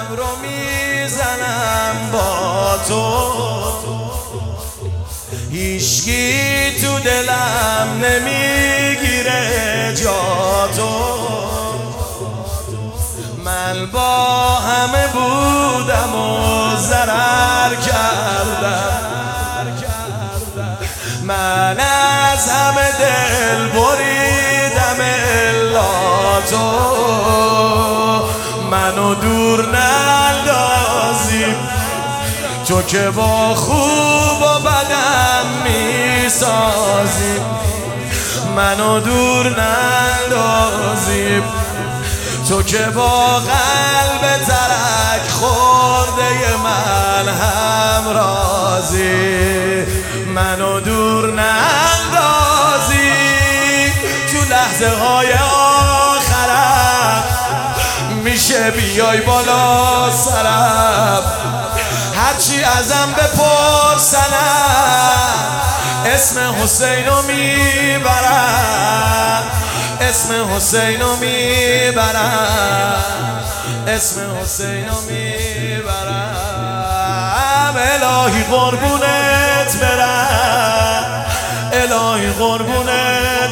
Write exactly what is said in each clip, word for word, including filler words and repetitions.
قلبم رو میزنم با تو، هیچکی تو دلم نمیگیره جا تو. من با همه بودم و ضرر کردم، من از همه دل بریدم الا تو. منو دور نندازی تو که با خوب و بدم میسازی، منو دور نندازی تو که با قلب ترک خورده من هم رازی. منو دور نندازی تو لحظه های آخرم، میشه بیای بالا سرم، هرچی ازم بپرسنم اسم حسینو میبرم، اسم حسینو میبرم، اسم حسینو میبرم. الهی قربونت برم، الهی قربونت.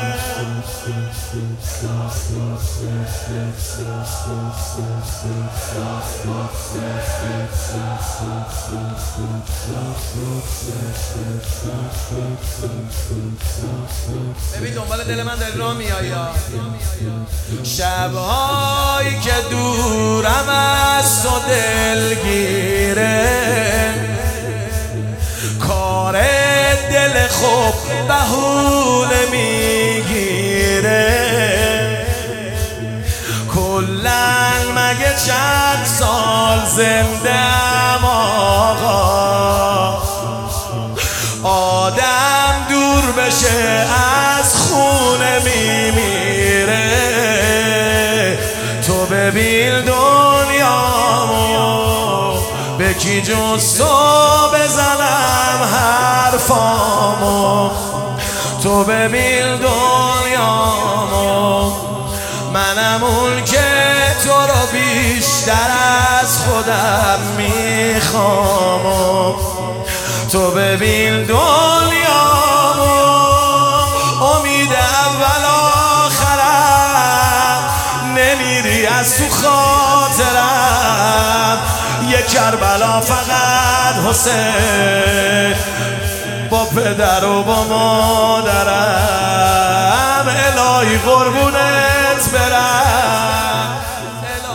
ببین دنبال دل من دل را میایی، شبهایی که دورم از تو دلگیره، کار دل خوب بهونه میگیره. کلن مگه چند سال زندم آقا، آدم دور بشه از خونه میمیره. تو ببین دنیامو به کی جز تو بزنم حرفامو، تو ببین دنیامو منم اون که تو رو بیشتر از خودم میخوام. تو ببین دنیامو امید اول آخرم، نمیری از تو خاطرم. یک کربلا فقط حسین با پدر و با مادرم. الهی قربونت برم.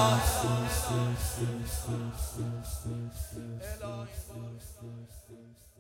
الهی